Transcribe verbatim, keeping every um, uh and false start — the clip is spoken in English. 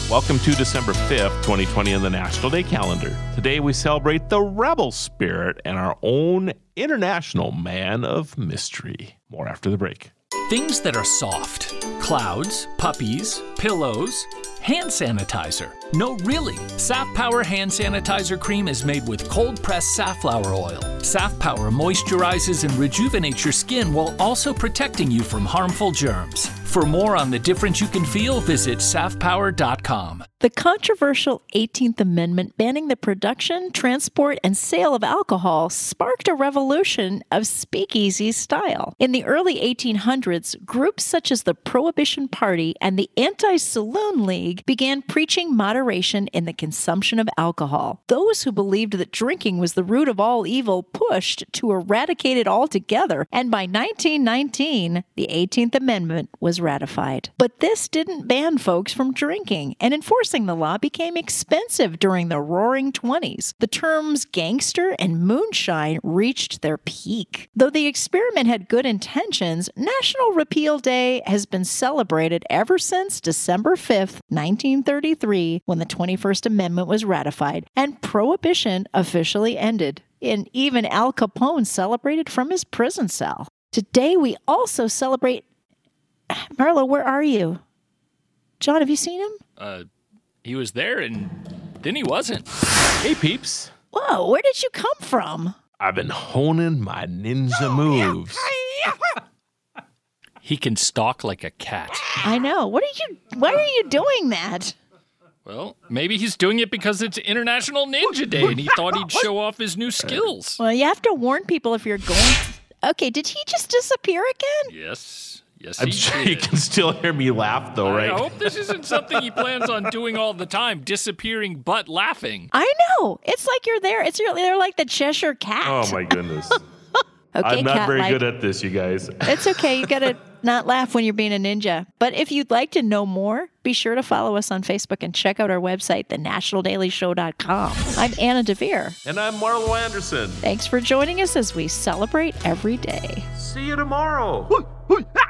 Welcome to December fifth, twenty twenty on the National Day calendar. Today we celebrate the rebel spirit and our own international man of mystery. More after the break. Things that are soft. Clouds, puppies, pillows, hand sanitizer. No, really. Saf Power hand sanitizer cream is made with cold-pressed safflower oil. Saf Power moisturizes and rejuvenates your skin while also protecting you from harmful germs. For more on the difference you can feel, visit saf power dot com. The controversial eighteenth Amendment banning the production, transport, and sale of alcohol sparked a revolution of speakeasy style. In the early eighteen hundreds, groups such as the Prohibition Party and the Anti-Saloon League began preaching moderation in the consumption of alcohol. Those who believed that drinking was the root of all evil pushed to eradicate it altogether, and by nineteen nineteen, the eighteenth Amendment was ratified. But this didn't ban folks from drinking, and enforcing the law became expensive during the Roaring Twenties. The terms gangster and moonshine reached their peak. Though the experiment had good intentions, National Repeal Day has been celebrated ever since December fifth, nineteen thirty-three, when the twenty-first Amendment was ratified and Prohibition officially ended. And even Al Capone celebrated from his prison cell. Today we also celebrate... Marlo, where are you? John, have you seen him? Uh, he was there and then he wasn't. Hey, peeps. Whoa, where did you come from? I've been honing my ninja moves. He can stalk like a cat. I know. What are you, why are you doing that? Well, maybe he's doing it because it's International Ninja Day and he thought he'd show off his new skills. Well, you have to warn people if you're going to... Okay, did he just disappear again? Yes. Yes, I'm he sure did. you can still hear me laugh, though, right? I hope this isn't something he plans on doing all the time, disappearing but laughing. I know. It's like you're there. It's you're, they're like the Cheshire Cat. Oh, my goodness. Okay, I'm not very cat-like. good at this, you guys. It's okay. You got to not laugh when you're being a ninja. But if you'd like to know more, be sure to follow us on Facebook and check out our website, the national daily show dot com. I'm Anna DeVere. And I'm Marlo Anderson. Thanks for joining us as we celebrate every day. See you tomorrow.